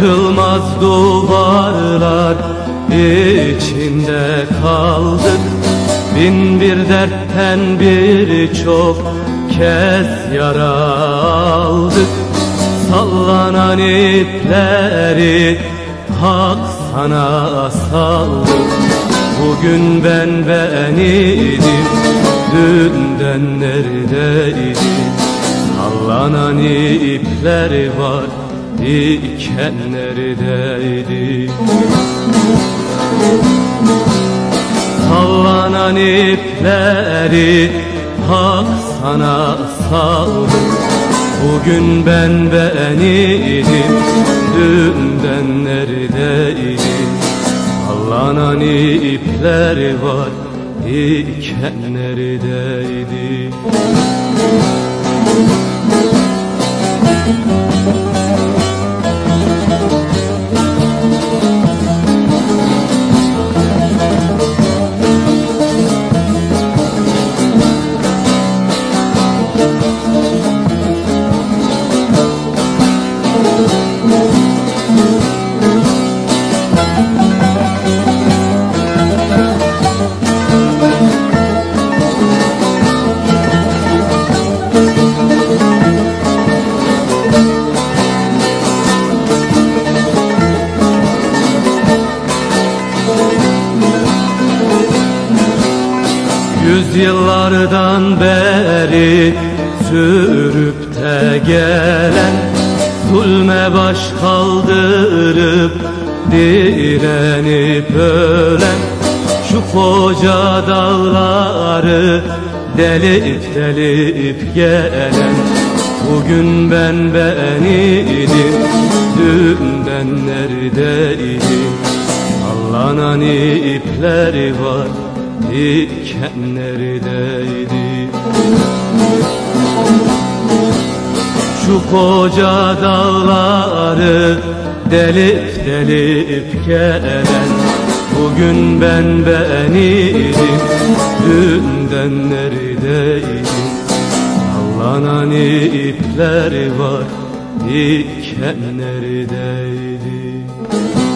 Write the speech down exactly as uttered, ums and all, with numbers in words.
Yıkılmaz duvarlar içinde kaldık. Bin bir dertten birçok kez yara aldık. Sallanan ipleri hak sana saldı. Bugün ben ben idim, dünden neredeydim? Sallanan ipler var iken neredeydim? Sallanan ipleri hak sana saldı. Bugün ben ben idim, dünden neredeydim? Sallanan ipler var iken neredeydim? Yüzyıllardan beri sürüp de gelen, zulme baş kaldırıp direnip ölen, şu koca dağları delip delip gelen, bugün ben ben idim, dünden neredeydim? Sallanan ipler var iken neredeydi? Şu koca dağları delip delip gelen, bugün ben ben idim, dünden neredeydim? Sallanan ipler var iken neredeydi?